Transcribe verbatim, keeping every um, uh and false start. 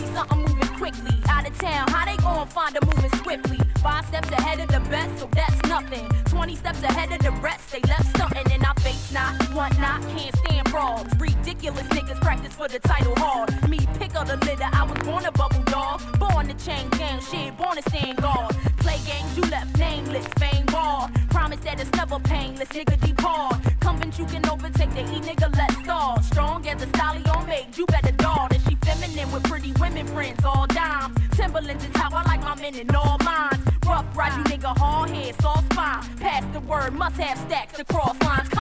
see something moving quickly. Out of town, how they gon' find her moving swiftly? Five steps ahead of the best, so that's nothing. Twenty steps ahead of the rest, they left stuntin'. And I face not, want not, can't stand frauds. Ridiculous niggas practice for the title hard. Me pick up the litter, I was born a bubble dog. Born to chain gang shit, born to stand guard. Play games, you left nameless, fame ball. Promise that it's never painless, nigga deep hard. Convince you can overtake the E nigga, let's start. Strong as a stallion made, you better dog. And she feminine with pretty women friends, all dimes. Timberlands is how I like my men in all minds. Rough ride, you nigga hard head, soft spine. Pass the word, must have stacks to cross lines.